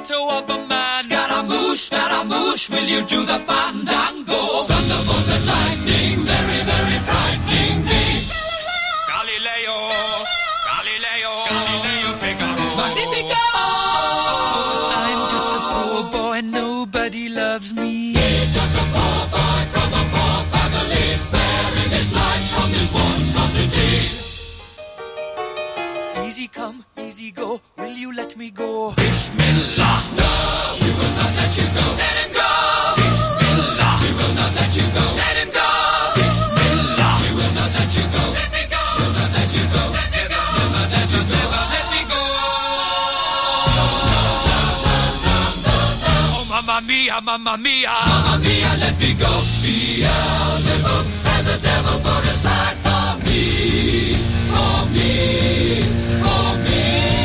photo of a man. Scaramouche, will you do the fandango? Thunderbolt and lightning, very, very frightening me. Galileo, Figaro. Magnifico! I'm just a poor boy, nobody loves me. He's just a poor boy from a poor family, sparing his life from this monstrosity. Easy come, easy go, will you let me go? Bismillah, no, we will not let you go. Let him go! Bismillah, we will not let you go. Let him go! Bismillah, we will not let you go. Let me go! We'll not let you go. Let me go! We'll not let you go. Never let me go. Oh, mamma mia, mamma mia. Mamma mia, let me go. Beelzebub has a devil put aside for me. For me. For me.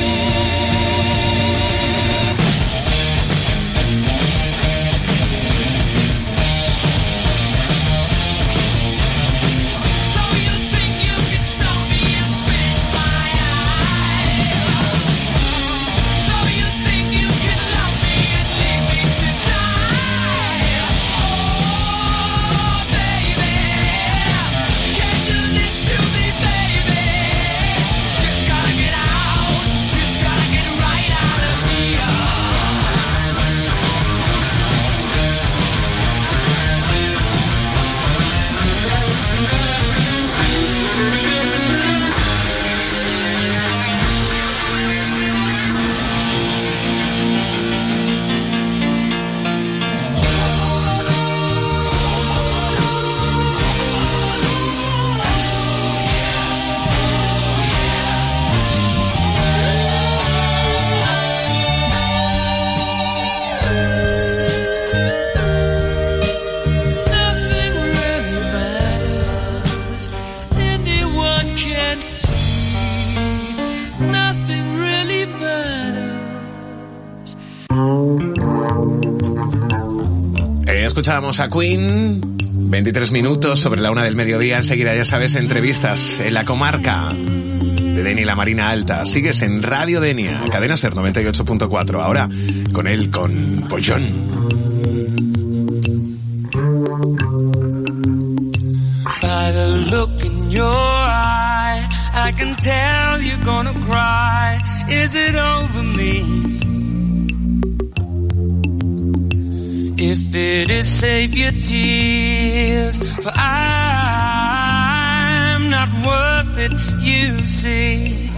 Escuchábamos a Queen, 23 minutos sobre la 1 del mediodía. Enseguida, ya sabes, entrevistas en la comarca de Denia y la Marina Alta. Sigues en Radio Denia, Cadena Ser 98.4. Ahora con él, con Pollón. By the look in your eye, I can tell you're gonna cry. Is it over me? If it is, save your tears, for I'm not worth it, you see.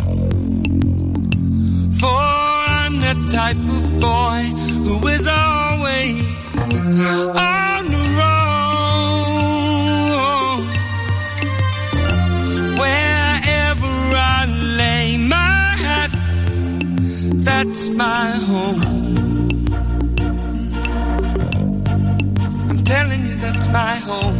For I'm the type of boy who is always on the road. Wherever I lay my hat, that's my home. Telling you that's my home.